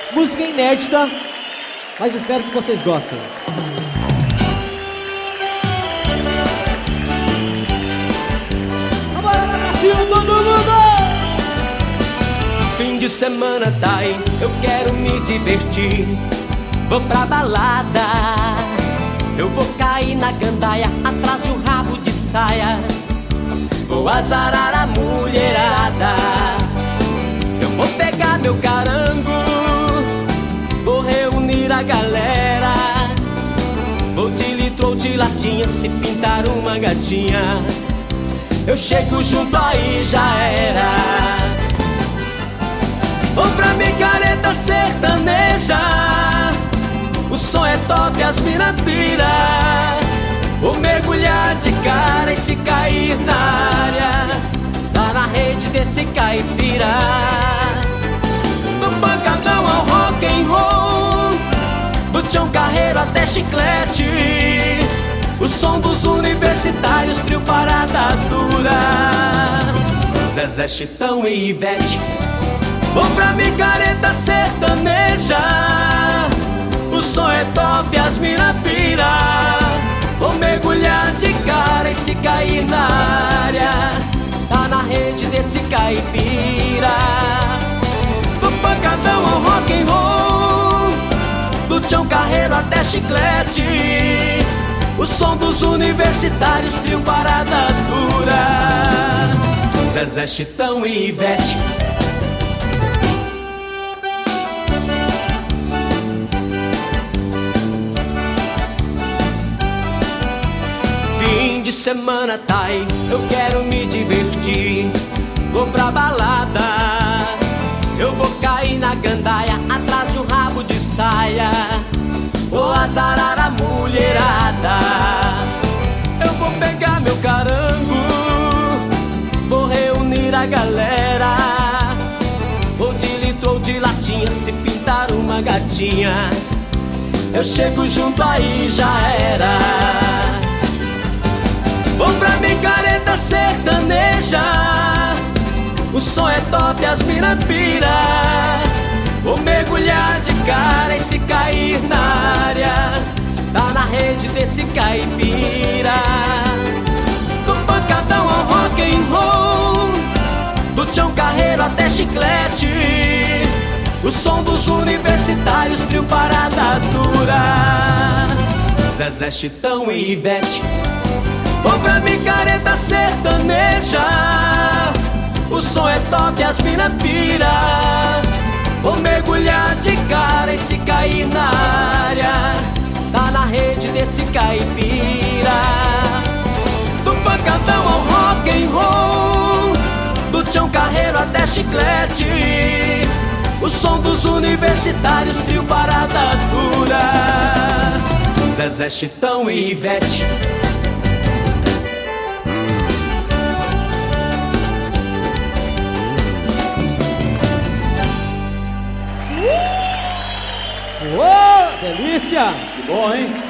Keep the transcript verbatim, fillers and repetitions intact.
Música inédita, mas espero que vocês gostem. Vamos lá pra cima, todo mundo! Fim de semana tá aí, eu quero me divertir. Vou pra balada, eu vou cair na gandaia, atrás de um rabo de saia. Vou azarar a mulherada, eu vou pegar meu carango, vou reunir a galera. Vou de litro ou de latinha, se pintar uma gatinha, eu chego junto aí, já era. Vou pra micareta sertaneja, o som é top, as mina pira. Vou mergulhar de cara e se cair na área, tá na rede desse caipira. Do pancadão ao rock and roll, do Tião Carreiro até chiclete, o som dos universitários, trio parada dura, Zezé, Chitão e Ivete. Vou pra micareta sertaneja, o som é top, as mina pira. Vou mergulhar de cara e se cair na área, tá na rede desse caipira. Do pancadão ao rock and roll, do Tião Carreiro até chiclete, o som dos universitários, trio parada dura, Zezé, Chitão e Ivete. Fim de semana tá aí, eu quero me divertir. Vou pra balada, eu vou cair na gandaia, atrás de um rabo de saia. Vou azarar a mulherada, eu vou pegar meu carango, vou reunir a galera. Vou de litro ou de latinha, se pintar uma gatinha, eu chego junto aí, já era. Vou pra micareta sertaneja, o som é top, as mina pira. Vou mergulhar de cara e se cair na área, tá na rede desse caipira. Do pancadão ao rock and roll, do Tião Carreiro até chiclete, o som dos universitários, trio parada dura, Zezé, Chitão e Ivete. Vou pra micareta sertaneja, o som é top, as mina pira. Vou mergulhar de cara e se cair na área, tá na rede desse caipira. Do pancadão ao rock and roll, do Tião Carreiro até chiclete, o som dos universitários, trio parada dura, Zezé, Chitão e Ivete. Uou, delícia! Que bom, hein?